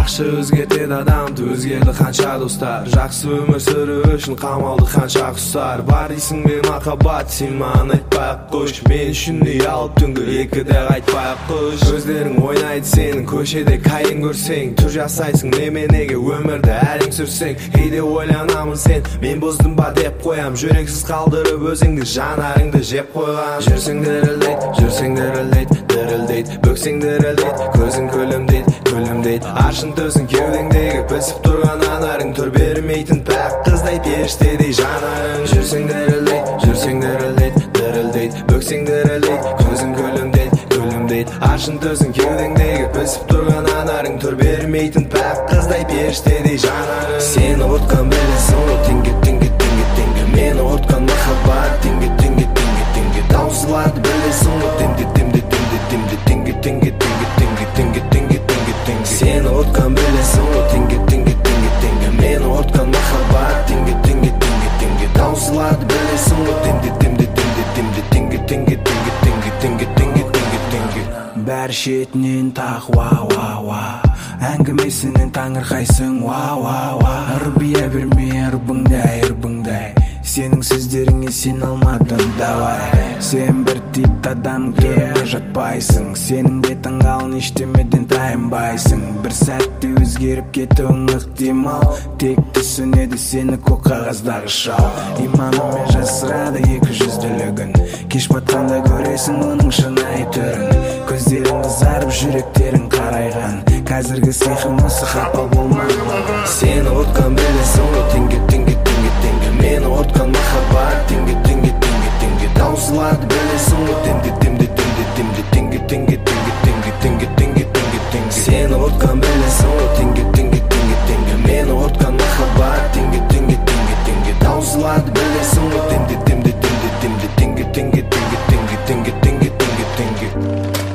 Жақшы өзгертеді адамды, өзгерді қанша достар. Жақсы өмір сүру үшін қамалды қанша құстар. Бар дейсің бе махаббат, сен маған айтпай-ақ қойшы. Мен үшін үй алып түнгі екіде қайтпай-ақ қойшы. Көздерің ойнайды сенің, көшеде қайын көрсең. Түр жасайсың неменеге өмірді әрең сүрсең. Кейде ойланамын сен, мен бұздым ба деп қоям. Жүрексіз қалдырып өзіңді, жанарыңды жеп қойған. Жүрсең дірілдейді, жүрсең дірілдейді, дірілдейді. Бөксең дірілдейді, көзің күлімдейді, күлімдейді. Аршын төсің кеудеңдегі пісіп тұрған анарың. Түр бермейтін пәк қыздай періштедей жанарың. Жүрсең дірілдейді, жүрсең дірілдейді, дірілдейді. Бөксең дірілдейді, көзің күлімдейді, күлімдейді. Аршын төсің кеудеңдегі пісіп тұрған анарың. Түр бермейтін пәк қыздай періштедей жанарың. Сені ұтқан білесің ғой, теңге теңге теңге теңге. Мені ұтқан махаббат, теңге теңге теңге теңге. Таусылады білесің ғой, теңге теңге теңге теңге теңге теңге теңге теңге теңге теңге теңге. Сені ұтқан білесің ғой, теңге теңге теңге теңге. Мені ұтқан махаббат, теңге теңге теңге теңге. Таусылады білесің ғой, теңге теңге теңге теңге теңге теңге теңге теңге теңге теңге теңге. Бәрі шетінен тақ ва әңгімесінен таңырқайсың ва ырбия берме ырбыңдай ырбыңдай. Сенің сөздеріңе сен алмадың давай. Сен бір тип адам түріне жатпайсың. Сенің де таңғалын ештемеден тайынбайсың. Бір сәтте өзгеріп кетуің ықтимал. Тек түсінеді сені көк қағаздағы шал. Иманымен жасырады екі жүзділігін. Кеш батқанда көресің оның шынайы түрін. Көздерің қызарып жүректерің қарайған. Қазіргі сиқым осы қапа болмаған. Сені ұтқан білесің ғой, теңге теңге теңге теңге. Мені ұтқан махаббат, теңге теңге теңге теңге. Таусылады білесің ғой, теңге теңге теңге теңге теңге теңге теңге теңге теңге теңге теңге. Сені ұтқан білесің ғой, теңге теңге теңге теңге. Мені ұтқан махаббат, теңге теңге теңге теңге. Таусылады білесің ғой, теңге теңге теңге теңге теңге теңге теңге теңге теңге теңге теңге.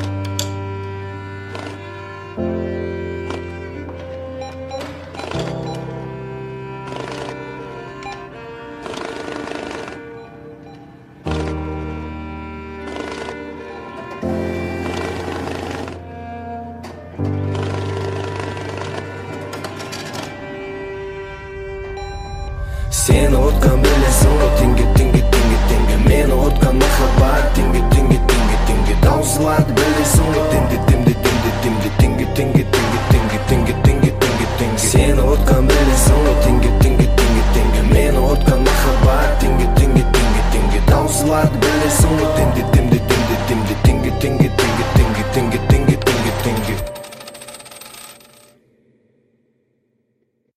Сені ұтқан білесің ғой, теңге теңге теңге теңге. Мені ұтқан махаббат, теңге теңге теңге теңге. Таусылады білесің ғой, теңге теңге теңге теңге теңге теңге теңге теңге теңге теңге теңге. Сені ұтқан білесің ғой, теңге теңге теңге теңге. Мені ұтқан махаббат, теңге теңге теңге теңге. Таусылады білесің ғой, теңге теңге теңге теңге теңге теңге теңге